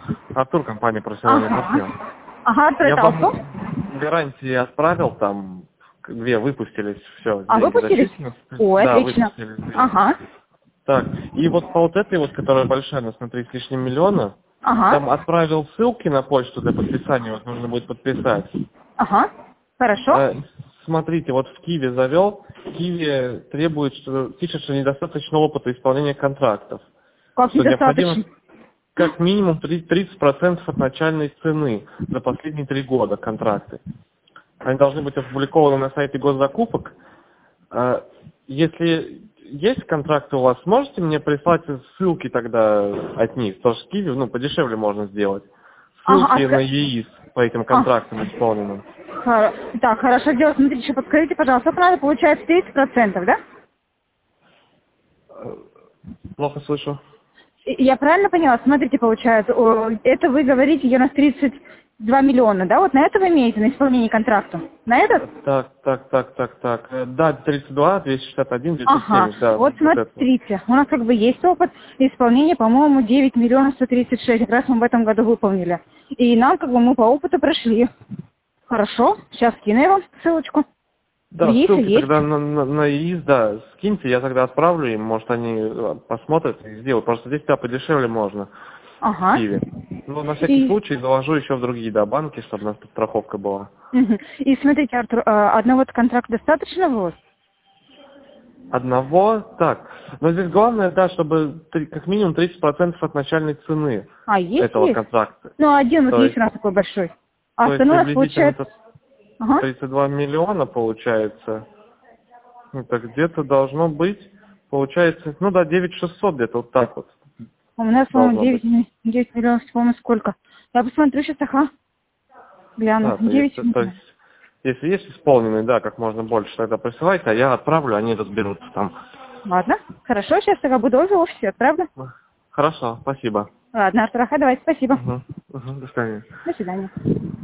Артур, компания «Профессиональный партнер». Ага, Артур, Я это вам Алту? гарантии отправил, там 2 выпустились, все, А, деньги выпустились? зачислены. Ой, Да, отлично. выпустились 2. Ага, Так, и вот по вот этой вот, которая большая, на 3 с лишним миллиона, ага, там отправил ссылки на почту для подписания, вот нужно будет подписать. ага, хорошо. Смотрите, вот в Киеве завел, Киеве требует, что пишет, что недостаточно опыта исполнения контрактов, Как что необходимо недостаточно? как минимум 30% от начальной цены за последние 3 года контракты. Они должны быть опубликованы на сайте госзакупок. Если есть контракты у вас, можете мне прислать ссылки тогда от них? Потому что в Киеве, подешевле можно сделать. Ага, Ссылки на ЕИС по этим контрактам исполненным. Так, хорошо, дело. Смотрите, еще подскажите, пожалуйста, сколько надо, получается 30%, да? Плохо слышу. Я правильно поняла? Смотрите, получается, это вы говорите, у нас 32 миллиона, да? Вот на это вы имеете, на исполнение контракта? На этот? Так. Да, 32, 261, Ага, 970, да, вот вот это вот. смотрите, у нас как бы есть опыт исполнения, по-моему, 9 миллионов 136, как раз мы в этом году выполнили. И нам как бы мы по опыту прошли. Хорошо, сейчас кину я вам ссылочку. В Да, ЕИСе ссылки есть. тогда на ЕИС, да, скиньте, я тогда отправлю им, может они посмотрят и сделают. Просто здесь подешевле можно в Ага. Киеве. На всякий И, случай заложу еще в другие, да, банки, чтобы у нас подстраховка была. и смотрите, Артур, одного контракта достаточно вот? Одного, так. Но здесь главное, да, чтобы как минимум 30% от начальной цены этого Есть. контракта. Ну, один вот То есть есть, у нас такой большой. А то есть остальное у нас приблизительно получается... это Ага. 32 миллиона получается. Это где-то должно быть, получается, 9600 где-то вот так вот У нас, по-моему, должно быть. 9 миллионов, по-моему, сколько? Я посмотрю сейчас, ага. Гляну. Да, 9 то миллионов. есть, если есть исполненный, да, как можно больше, тогда присылайте, а я отправлю, они разберутся там. Ладно, хорошо, сейчас я буду в офисе, отправлю. Хорошо, спасибо. Ладно, Артур, давайте, спасибо. До свидания. До свидания.